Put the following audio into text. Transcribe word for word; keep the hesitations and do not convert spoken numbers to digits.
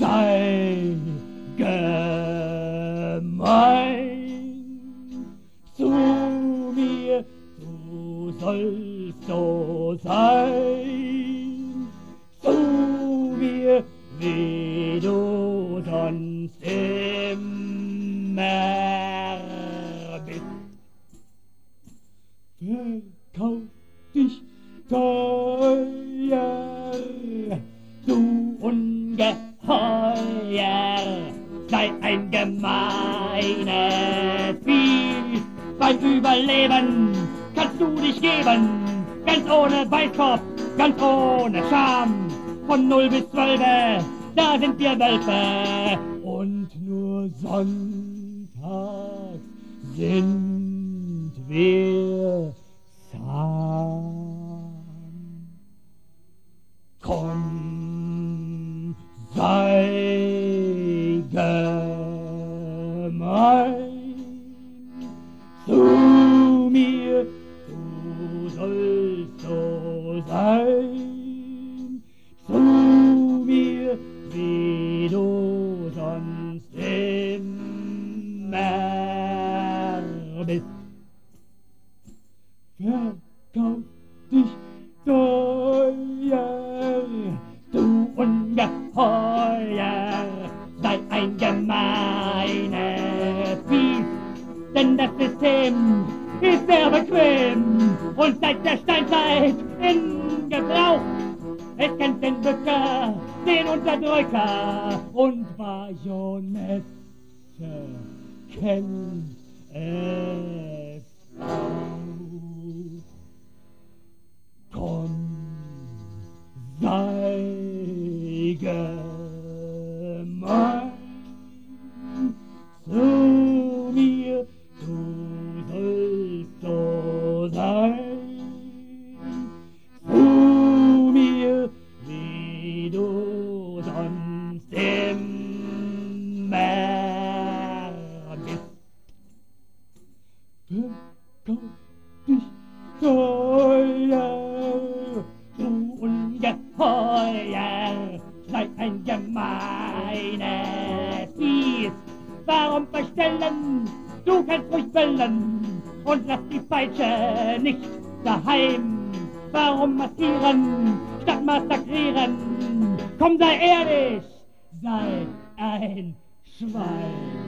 sei gemein zu mir, du sollst so sein zu mir, wie du sonst immer bist. Verkauf dich teuer, du Ungeheuer, sei ein gemeines Vieh. Beim Überleben kannst du dich geben, ganz ohne Weißkopf, ganz ohne Scham. Von null bis zwölf, da sind wir Wölfe, und nur sonntags sind wir zahm. Komm, sei gemein zu mir, du sollst so sein zu mir, wie du sonst immer bist. Verkauf dich teuer, du Ungeheuer, sei ein gemeines Biest, denn das System ist sehr bequem und seit der Steinzeit in Gebrauch. Es kennt den Böcker, den Unterdrücker, und Bajonette kennt es auch. Komm, sei gemein zu mir, du sollst so sein zu mir, wie du sonst immer bist. Verkauf dich teuer, du Ungeheuer, sei ein gemeines Biest. Warum verstellen? Du kannst ruhig bellen und lass die Peitsche nicht daheim. Warum massieren statt massakrieren? Komm, sei ehrlich, sei ein Schwein.